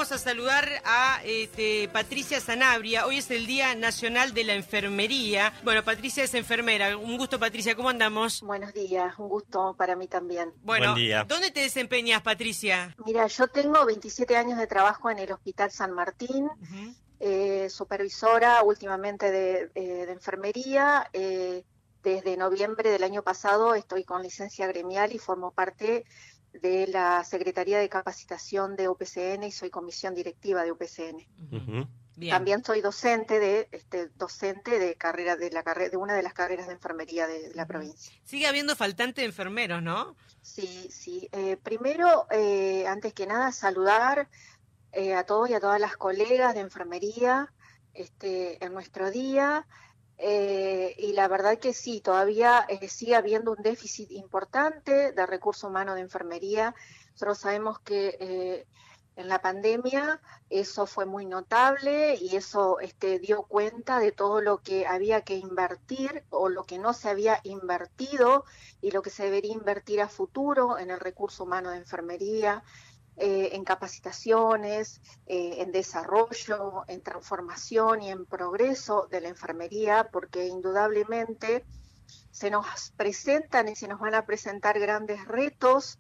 vamos a saludar a Patricia Sanabria. Hoy es el Día Nacional de la Enfermería. Bueno, Patricia es enfermera. Un gusto, Patricia. ¿Cómo andamos? Buenos días, un gusto para mí también. Bueno, Buen día. ¿Dónde te desempeñas, Patricia? Mira, yo tengo 27 años de trabajo en el Hospital San Martín, supervisora últimamente de enfermería. Desde noviembre del año pasado estoy con licencia gremial y formo parte de la Secretaría de Capacitación de UPCN y soy comisión directiva de UPCN. Bien. También soy docente de carrera de una de las carreras de enfermería de la provincia. Sigue habiendo faltante de enfermeros, ¿no? Sí. Primero, antes que nada, saludar a todos y a todas las colegas de enfermería en nuestro día. Y la verdad que sí, todavía sigue habiendo un déficit importante de recurso humano de enfermería. Nosotros sabemos que en la pandemia eso fue muy notable y eso dio cuenta de todo lo que había que invertir o lo que no se había invertido y lo que se debería invertir a futuro en el recurso humano de enfermería. En capacitaciones, en desarrollo, en transformación y en progreso de la enfermería, porque indudablemente se nos presentan y se nos van a presentar grandes retos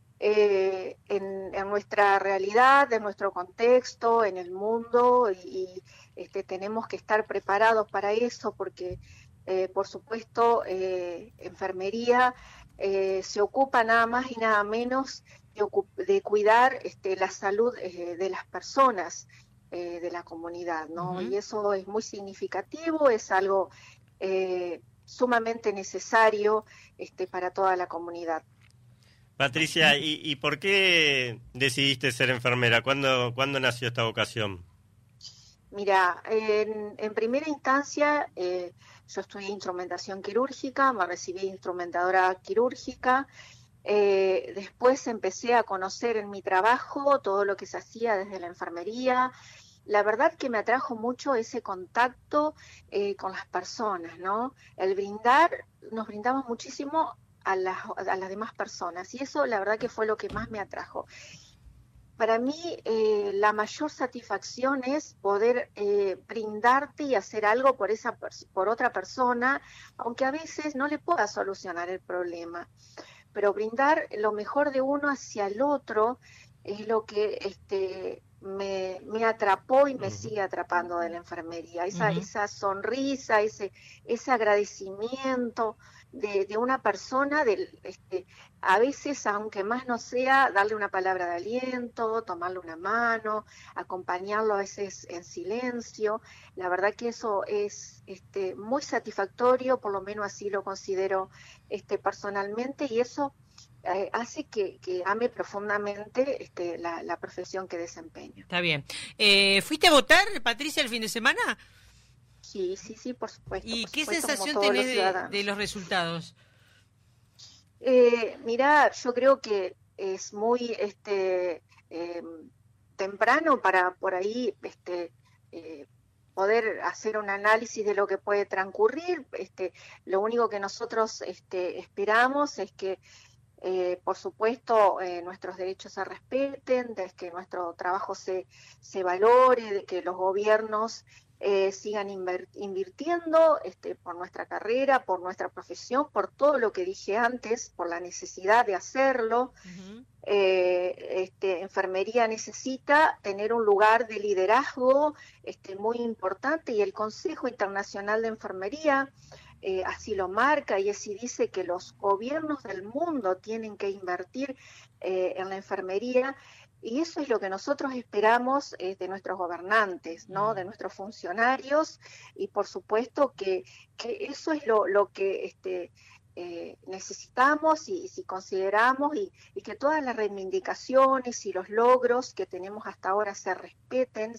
en nuestra realidad, en nuestro contexto, en el mundo, y tenemos que estar preparados para eso, porque por supuesto enfermería se ocupa nada más y nada menos de cuidar la salud de las personas de la comunidad, ¿no? Y eso es muy significativo, es algo sumamente necesario para toda la comunidad. Patricia, ¿y por qué decidiste ser enfermera? ¿Cuándo nació esta vocación? Mira, en primera instancia yo estudié instrumentación quirúrgica, me recibí instrumentadora quirúrgica. Después empecé a conocer en mi trabajo todo lo que se hacía desde la enfermería. La verdad que me atrajo mucho ese contacto con las personas, ¿no? Nos brindamos muchísimo a las demás personas y eso la verdad que fue lo que más me atrajo. Para mí la mayor satisfacción es poder brindarte y hacer algo por otra persona, aunque a veces no le pueda solucionar el problema. Pero brindar lo mejor de uno hacia el otro es lo que me atrapó y me sigue atrapando de la enfermería. Esa sonrisa, ese agradecimiento de una persona, a veces, aunque más no sea, darle una palabra de aliento, tomarle una mano, acompañarlo a veces en silencio. La verdad que eso es muy satisfactorio, por lo menos así lo considero personalmente, y eso hace que ame profundamente la profesión que desempeño. Está bien. ¿Fuiste a votar, Patricia, el fin de semana? Sí, por supuesto. ¿Y por qué supuesto, sensación tenés de los resultados? Mirá, yo creo que es muy temprano para por ahí poder hacer un análisis de lo que puede transcurrir. Lo único que nosotros esperamos es que por supuesto nuestros derechos se respeten, de que nuestro trabajo se valore, de que los gobiernos sigan invirtiendo por nuestra carrera, por nuestra profesión, por todo lo que dije antes, por la necesidad de hacerlo. Enfermería necesita tener un lugar de liderazgo muy importante, y el Consejo Internacional de Enfermería así lo marca, y así dice que los gobiernos del mundo tienen que invertir en la enfermería. Y eso es lo que nosotros esperamos de nuestros gobernantes, ¿no? De nuestros funcionarios, y por supuesto que eso es lo que necesitamos y si consideramos, y que todas las reivindicaciones y los logros que tenemos hasta ahora se respeten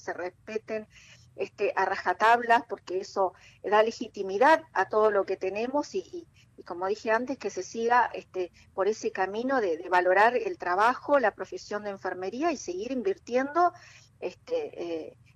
a rajatablas, porque eso da legitimidad a todo lo que tenemos, y como dije antes, que se siga por ese camino de valorar el trabajo, la profesión de enfermería, y seguir invirtiendo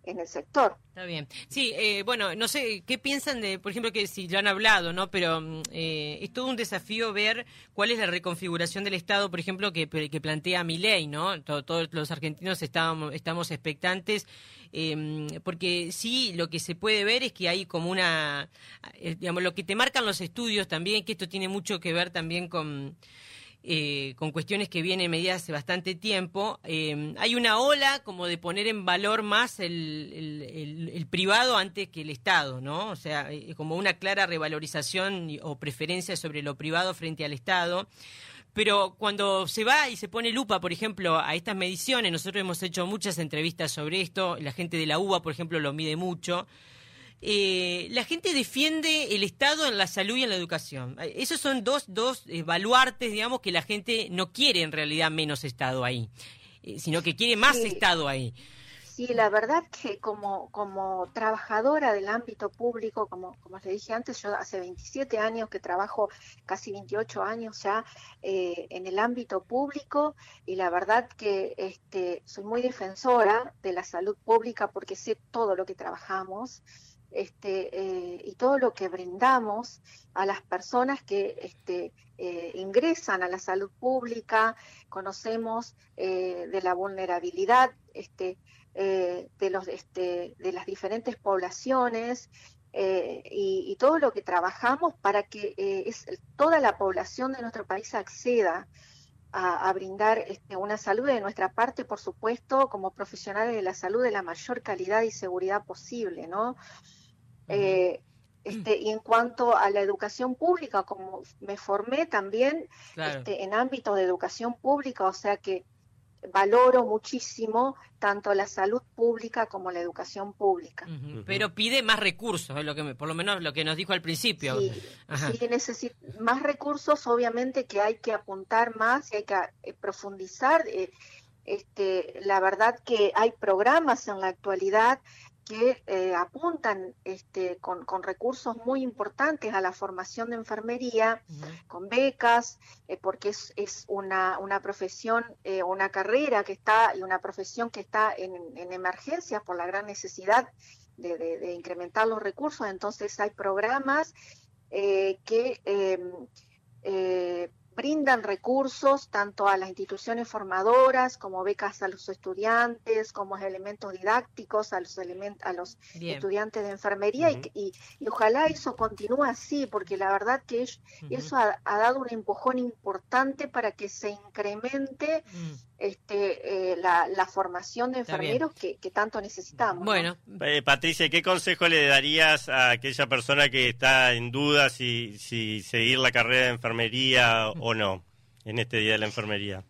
en el sector. Está bien. Sí, bueno, no sé, ¿qué piensan de, por ejemplo, que si lo han hablado, ¿no? Pero es todo un desafío ver cuál es la reconfiguración del Estado, por ejemplo, que plantea Milei, ¿no? Todos los argentinos estamos expectantes, porque sí, lo que se puede ver es que hay como una, digamos, lo que te marcan los estudios también, que esto tiene mucho que ver también con cuestiones que vienen medidas hace bastante tiempo. Hay una ola como de poner en valor más el privado antes que el Estado, ¿no? O sea, como una clara revalorización o preferencia sobre lo privado frente al Estado. Pero cuando se va y se pone lupa, por ejemplo, a estas mediciones, nosotros hemos hecho muchas entrevistas sobre esto, la gente de la UBA, por ejemplo, lo mide mucho. La gente defiende el Estado en la salud y en la educación. Esos son dos baluartes, digamos, que la gente no quiere en realidad menos Estado ahí, sino que quiere más Estado ahí. Sí, la verdad que como trabajadora del ámbito público, como les dije antes, yo hace 27 años que trabajo, casi 28 años ya en el ámbito público, y la verdad que soy muy defensora de la salud pública porque sé todo lo que trabajamos. Y todo lo que brindamos a las personas que ingresan a la salud pública, conocemos de la vulnerabilidad de las diferentes poblaciones y todo lo que trabajamos para que toda la población de nuestro país acceda a brindar una salud de nuestra parte, por supuesto, como profesionales de la salud de la mayor calidad y seguridad posible, ¿no? Y en cuanto a la educación pública, como me formé también en ámbito de educación pública, o sea que valoro muchísimo tanto la salud pública como la educación pública. Pero pide más recursos, es por lo menos lo que nos dijo al principio. Sí, necesita más recursos, obviamente que hay que apuntar más y hay que profundizar. La verdad que hay programas en la actualidad que apuntan con recursos muy importantes a la formación de enfermería, con becas, porque es una profesión, una carrera que está, y una profesión que está en emergencias por la gran necesidad de incrementar los recursos. Entonces hay programas que brindan recursos tanto a las instituciones formadoras como becas a los estudiantes, como elementos didácticos a los estudiantes de enfermería, y ojalá eso continúe así, porque la verdad que eso ha dado un empujón importante para que se incremente la formación de enfermeros que tanto necesitamos. Bueno, ¿no? Patricia, ¿qué consejo le darías a aquella persona que está en duda si seguir la carrera de enfermería o no en este Día de la Enfermería?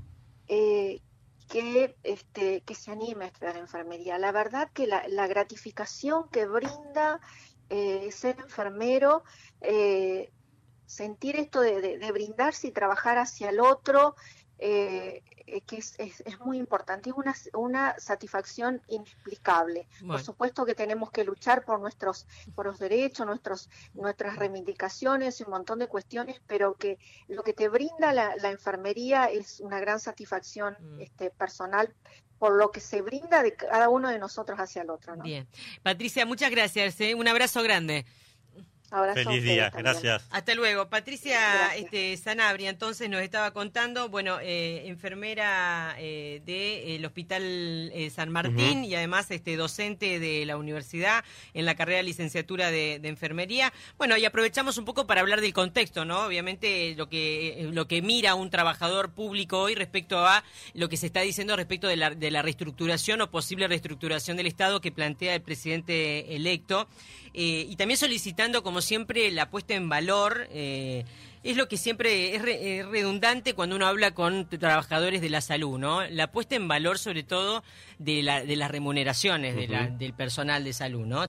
Que se anime a estudiar enfermería. La verdad que la gratificación que brinda ser enfermero, sentir esto de brindarse y trabajar hacia el otro, que es muy importante, es una satisfacción inexplicable. Bueno. Por supuesto que tenemos que luchar por los derechos, nuestras reivindicaciones y un montón de cuestiones, pero que lo que te brinda la enfermería es una gran satisfacción personal por lo que se brinda de cada uno de nosotros hacia el otro, ¿no? Bien. Patricia, muchas gracias, un abrazo grande. Feliz día, gracias. Hasta luego. Patricia Sanabria, entonces, nos estaba contando, bueno, enfermera del Hospital San Martín y además docente de la universidad en la carrera de licenciatura de enfermería. Bueno, y aprovechamos un poco para hablar del contexto, ¿no? Obviamente lo que mira un trabajador público hoy respecto a lo que se está diciendo respecto de la reestructuración o posible reestructuración del Estado que plantea el presidente electo, y también solicitando, como siempre, la puesta en valor. Es lo que siempre es redundante cuando uno habla con trabajadores de la salud, ¿no? La puesta en valor, sobre todo, de las remuneraciones del personal de salud, ¿no?